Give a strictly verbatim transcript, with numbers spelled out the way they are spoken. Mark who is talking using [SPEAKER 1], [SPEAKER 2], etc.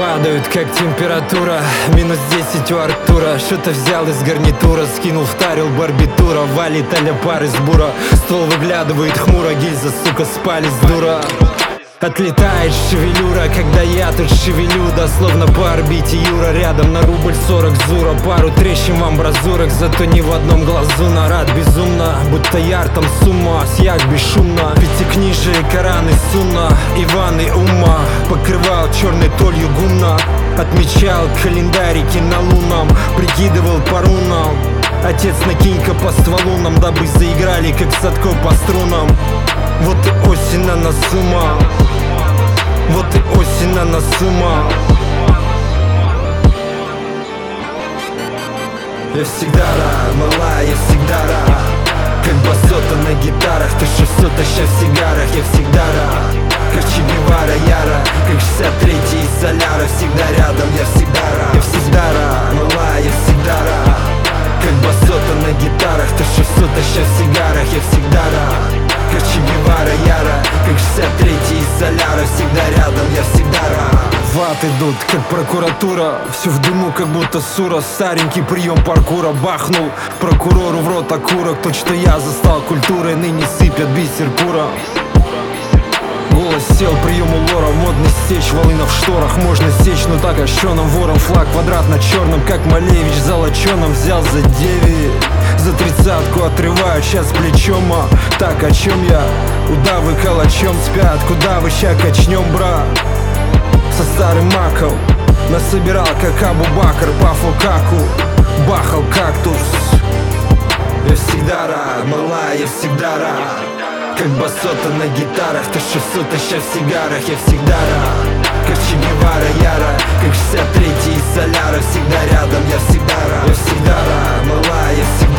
[SPEAKER 1] Падают как температура, минус десять у Артура. Что-то взял из гарнитура, скинул, втарил барбитура. Валит а-ля пар из бура, ствол выглядывает хмуро. Гильза, сука, спались, дура. Отлетает шевелюра, когда я тут шевелю. Да словно по орбите Юра. Рядом на рубль сорок зура. Пару трещин в амбразурах, зато ни в одном глазу. Нарад безумно, будто яр там сумма. Съяк бесшумно, пятикнижие, Коран и Сунна. Иван и Умма покрывал черной толью гумна. Отмечал календарики на лунном, прикидывал по рунам. Отец, накинь-ка по стволу нам, дабы заиграли, как Садко по струнам. Вот и осень на носу, ма. Вот и осень на носу, ма. Я всегда рад, мала, я всегда рад. Как басота на гитарах, ты что все таща в сигарах. Я всегда рад, как Че Гевара яра. Как шестьдесят третий из Соляра, всегда рядом, я всегда рад. Я всегда рад, мала, я всегда рад. Как басота на гитарах, ты что все таща в сигарах. Я всегда рад, как Че Гевара яра. Как шестьдесят третий из Соляра, всегда рядом, я всегда рад. В ад идут, как прокуратура, все в дыму, как будто сура. Старенький прием паркура бахнул прокурору в рот окурок. То, что я застал культурой, ныне сыпят бисер пура. Голос сел, прием у лора. Модно сечь, волына в шторах. Можно сечь, но так ощеным вором. Флаг квадрат на черном, как Малевич золоченым. Взял за девять, за тридцатку отрываю сейчас плечом. А так о чем я? Удавы калачом спят. Куда вы ща качнем, брат? Со старым маком насобирал, как Абу-Бакр по фукаку. Бахал кактус. Я всегда рад, мала, я всегда рад. Как басота на гитарах, ты шестьсот таща в сигарах. Я всегда рад, как Че Гевара яра. Как шестьдесят третий из Соляра, всегда рядом, я всегда рад. Я всегда рад, мала, я всегда рад.